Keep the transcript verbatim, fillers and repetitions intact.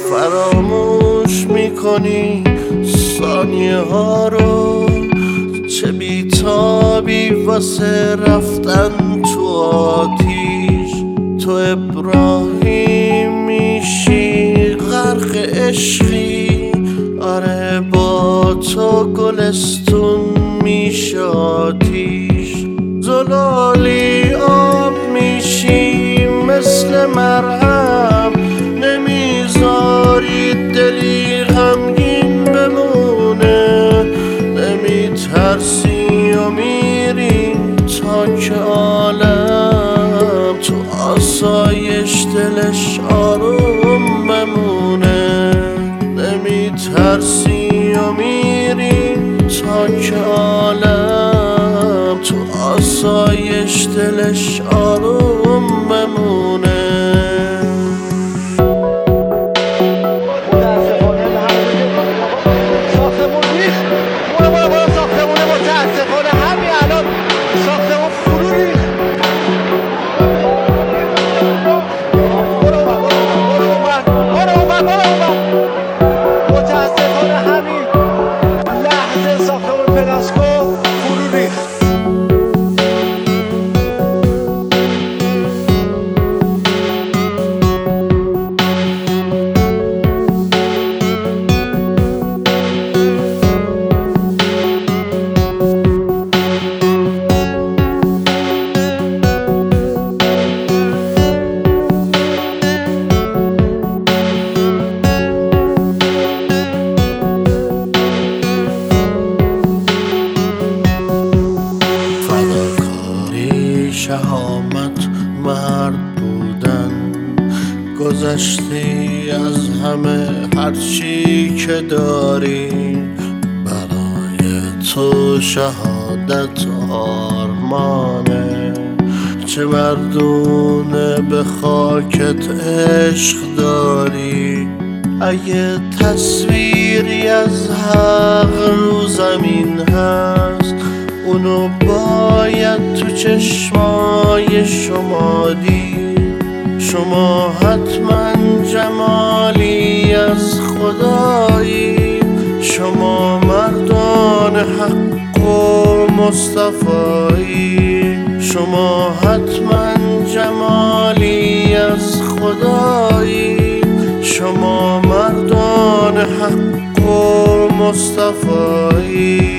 فراموش میکنی ثانیه ها رو، چه بیتابی واسه رفتن تو آتیش. تو ابراهیم میشی غرق عشقی، آره با تو گلستون میشه آتیش. زلالی آب میشی مثل مرهم، نمیذاری دلی غمگین بمونه. نمیترسی و میری تا که عالم تو آسایش دلش آروم بمونه. نمیترسی و میری تا که عالم تو آسایش دلش آروم بمونه. شهامت مرد بودن، گذشتی از همه هرچی که داری. برای تو شهادت آرمانه، چه مردونه به خاکت عشق داری. اگه تصویری از حق رو زمین هست، اونو باید تو چشمای شما دید. شما حتما جمالی از خدایی، شما مردان حق و مصطفایی. شما حتما جمالی از خدایی، شما مردان حق و مصطفایی.